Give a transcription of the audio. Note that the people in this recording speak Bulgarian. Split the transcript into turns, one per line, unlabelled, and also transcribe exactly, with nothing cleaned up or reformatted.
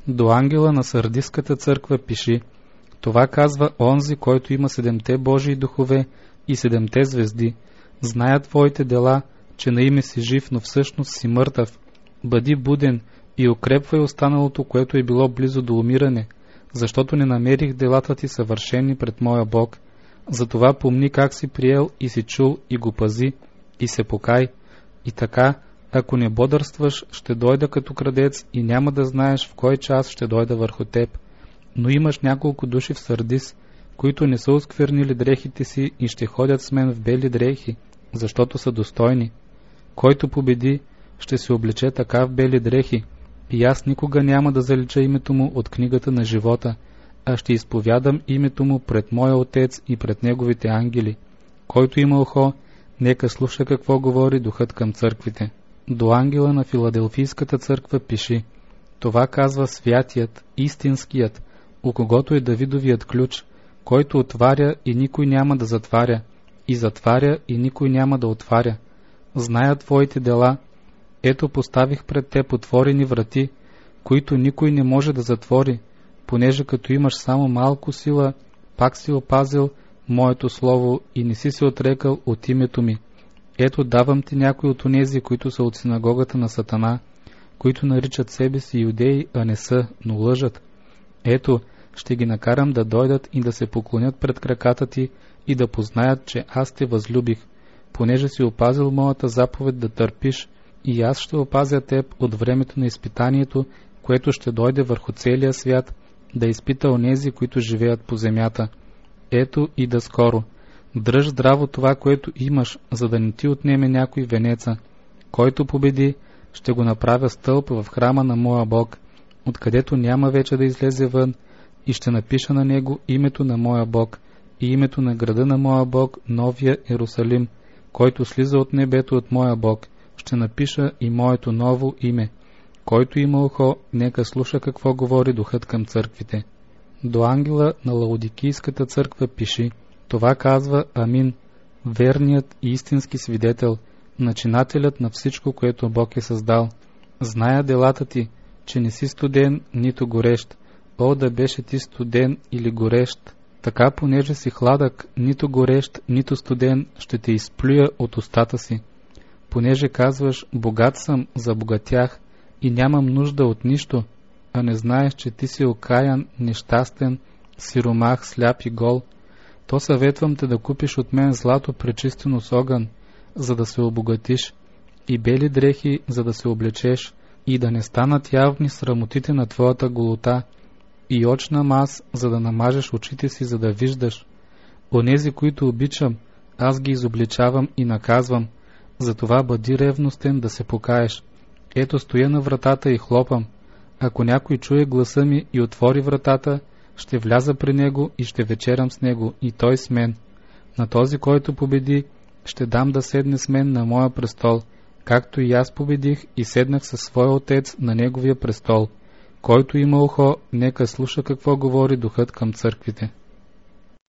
До ангела на Сардиската църква пиши: това казва онзи, който има седемте Божии духове и седемте звезди. Зная твоите дела, че на име си жив, но всъщност си мъртъв. Бъди буден и укрепвай останалото, което е било близо до умиране, защото не намерих делата ти съвършени пред моя Бог. Затова помни как си приел и си чул и го пази и се покай. И така, ако не бодърстваш, ще дойда като крадец и няма да знаеш в кой час ще дойда върху теб. Но имаш няколко души в Сардис, които не са осквернили дрехите си и ще ходят с мен в бели дрехи, защото са достойни. Който победи, ще се облече така в бели дрехи, и аз никога няма да залича името му от книгата на живота, а ще изповядам името му пред моя Отец и пред неговите ангели. Който има ухо, нека слуша какво говори Духът към църквите. До ангела на Филаделфийската църква пиши: това казва святият, истинският, у когото е Давидовият ключ, който отваря и никой няма да затваря, и затваря и никой няма да отваря. Зная твоите дела, ето поставих пред теб отворени врати, които никой не може да затвори, понеже като имаш само малко сила, пак си опазил моето слово и не си се отрекал от името ми. Ето давам ти някои от онези, които са от синагогата на Сатана, които наричат себе си юдеи, а не са, но лъжат. Ето, ще ги накарам да дойдат и да се поклонят пред краката ти и да познаят, че аз те възлюбих, понеже си опазил моята заповед да търпиш, и аз ще опазя теб от времето на изпитанието, което ще дойде върху целия свят, да изпита онези, които живеят по земята. Ето и да скоро. Дръж здраво това, което имаш, за да не ти отнеме някой венеца. Който победи, ще го направя стълб в храма на моя Бог, откъдето няма вече да излезе вън, и ще напиша на него името на моя Бог и името на града на моя Бог, новия Иерусалим, който слиза от небето от моя Бог. Ще напиша и моето ново име. Който има ухо, нека слуша какво говори Духът към църквите. До ангела на Лаодикийската църква пиши: това казва Амин, верният и истински свидетел, начинателят на всичко, което Бог е създал. Зная делата ти, че не си студен, нито горещ. О, да беше ти студен или горещ! Така, понеже си хладък, нито горещ, нито студен, ще те изплюя от устата си. Понеже казваш: богат съм, забогатях и нямам нужда от нищо, а не знаеш, че ти си окаян, нещастен, сиромах, сляп и гол, то съветвам те да купиш от мен злато пречистено с огън, за да се обогатиш, и бели дрехи, за да се облечеш, и да не станат явни срамотите на твоята голота, и очна маз, за да намажеш очите си, за да виждаш. Онези, които обичам, аз ги изобличавам и наказвам, затова бъди ревностен да се покаеш. Ето стоя на вратата и хлопам. Ако някой чуе гласа ми и отвори вратата, ще вляза при него и ще вечерям с него, и той с мен. На този, който победи, ще дам да седне с мен на моя престол, както и аз победих и седнах със своя Отец на неговия престол. Който има ухо, нека слуша какво говори Духът към църквите.